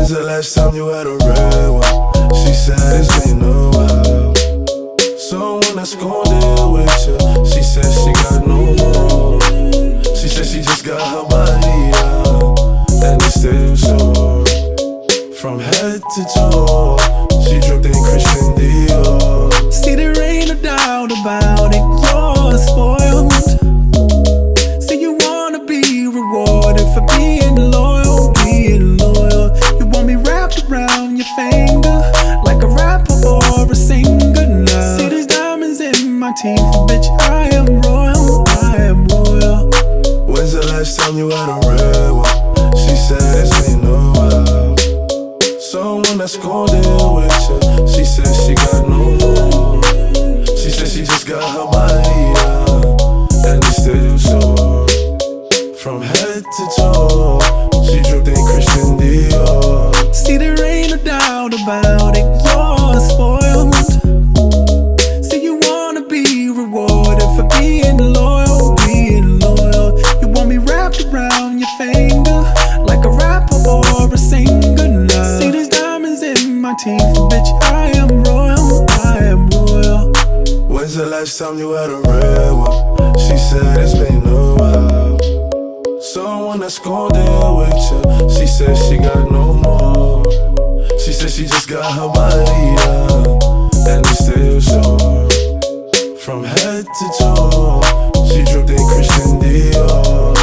When's the last time you had a real one? She said it's been a while. Someone that's gon' deal with you. She said she got no more. She said she just got her body out, and it's still sore from head to toe. She dripped in Christian Dior. See, there ain't no doubt about it, you're spoiled. See, you wanna be rewarded for being loyal, being loyal. You want me wrapped around your finger like a rapper or a singer now. See, there's diamonds in my teeth, bitch, I am royal, I am royal. When's the last time you had a real one? She said it's been a while. Someone that's gon' deal with you. She said she got no more. She said she just got her body out, and it's still sore from head to toe. She dripped in Christian Dior. See, there ain't no doubt about it, you're spoiled. See, you wanna be rewarded for being loyal, being loyal. You want me wrapped around your finger like a rapper or a singer now. See, there's diamonds in my teeth, bitch, I am royal, I am royal. When's the last time you had a real one? She said it's been a while. Someone that's gon' deal with you. She said she got no more. She said she just got her body out, and it's still sore from head to toe. She dripped in Christian Dior.